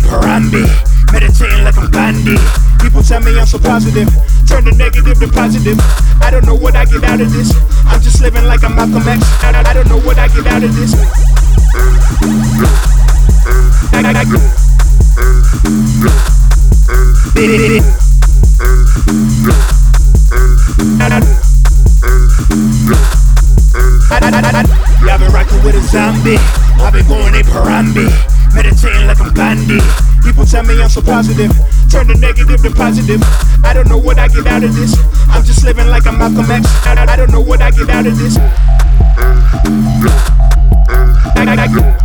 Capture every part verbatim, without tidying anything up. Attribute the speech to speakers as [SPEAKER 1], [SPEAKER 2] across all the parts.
[SPEAKER 1] Harambe, meditating like I'm Gandhi. People tell me I'm so positive, turn the negative to positive. I don't know what I get out of this. I'm just living like I'm Malcolm X. I, I, I don't know what I get out of this. I, I, I, I've been rocking with a zombie. I've been going ape Harambe, meditating like I'm Gandhi. People tell me I'm so positive, turn the negative to positive. I don't know what I get out of this. I'm just living like I'm Malcolm X. I, I, I don't know what I get out of this. I, I, I,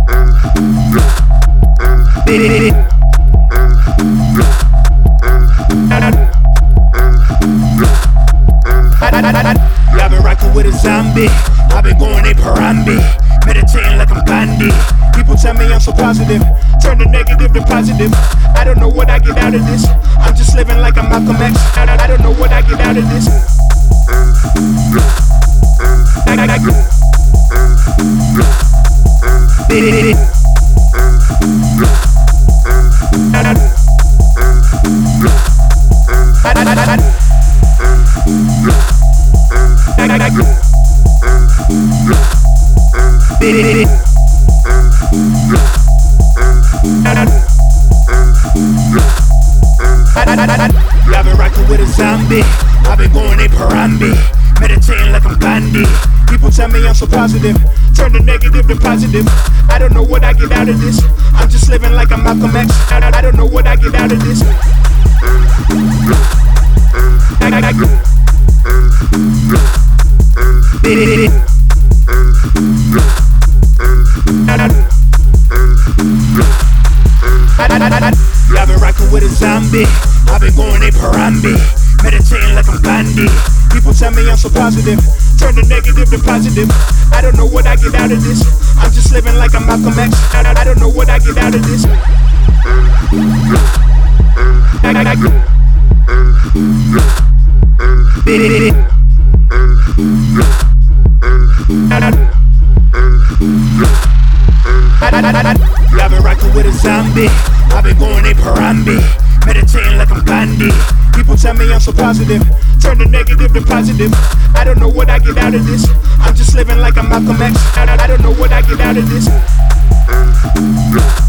[SPEAKER 1] I've been rocking with a zombie. I've been going ape Harambe, meditating like I'm Gandhi. People tell me I'm so positive, turn the negative to positive. I don't know what I get out of this. I'm just living like I'm Malcolm X. I, I, I don't know what I get out of this. I, I, I, I've been rocking with a zombie. I've been going ape Harambe, meditating like I'm Gandhi. People tell me I'm so positive, turn the negative to positive. I don't know what I get out of this. I'm just living like I'm Malcolm X. I, I, I don't know what I get out of this. I, I, I, I've been rocking with a zombie. I've been going ape Harambe, meditating like I'm Gandhi. People tell me I'm so positive, turn the negative to positive. I don't know what I get out of this. I'm just living like I'm Malcolm X. I, I, I don't know what I get out of this. I, I, I've been rocking with a zombie. I've been going ape Harambe, meditating like I'm Gandhi. People tell me I'm so positive, turn the negative to positive. I don't know what I get out of this. I'm just living like I'm Malcolm X. I, I, I don't know what I get out of this.